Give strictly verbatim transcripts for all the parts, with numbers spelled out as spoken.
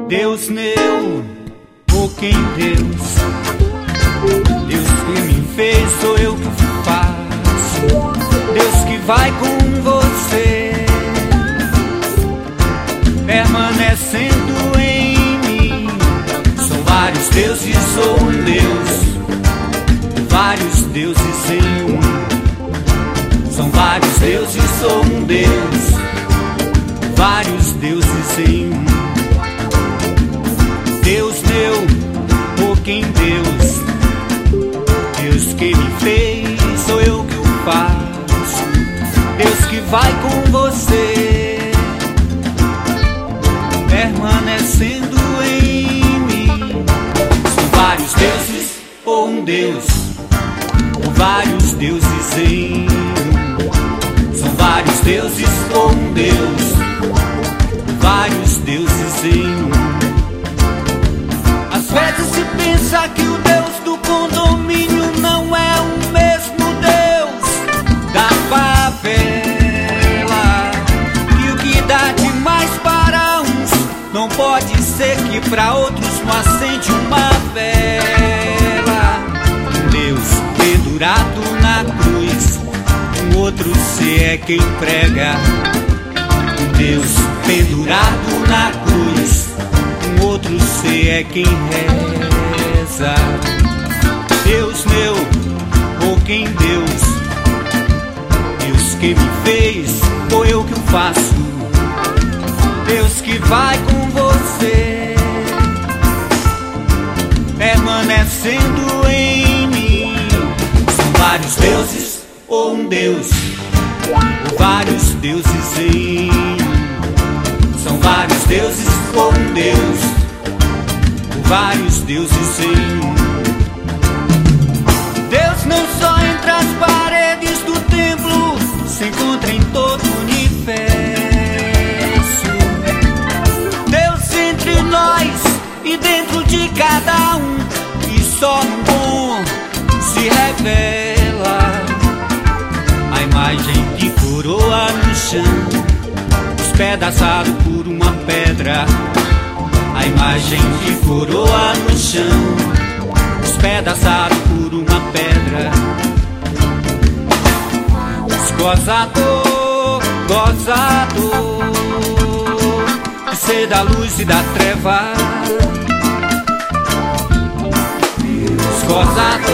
Deus meu, por quem Deus, Deus que me fez, sou eu que faço. Deus que vai com você, permanecendo em mim. São vários deuses, sou um Deus, vários deuses em um. São vários deuses, sou um Deus, vários deuses em um. Deus meu, por quem Deus, Deus que me fez, sou eu que o faço. Deus que vai com você, permanecendo em mim. São vários deuses, ou um Deus, ou vários deuses em um. São vários deuses, ou um Deus, vários deuses em um. Às vezes se pensa que o Deus do condomínio não é o mesmo Deus da favela, que o que dá demais para uns não pode ser que para outros não acende uma vela. Um Deus pendurado na cruz, um outro se é quem prega. Um Deus pendurado na cruz, um outro se é quem reza. Deus meu, por quem Deus, Deus que me fez, foi eu que o faço. Deus que vai com você, permanecendo em mim. São vários deuses, ou um Deus, ou vários deuses em um. São vários deuses, ou um Deus, ou vários deuses em um. Deus não só entre as paredes do templo, se encontra em todo o universo. Deus entre nós e dentro de cada um, e só no bom se revela. A imagem de coroa no chão, despedaçado por uma pedra. A imagem de coroa no chão, despedaçado por uma pedra. Gozador, gozador, de ser da luz e da treva.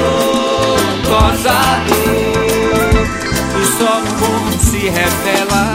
Gozador, gozador, e só no bom se revela.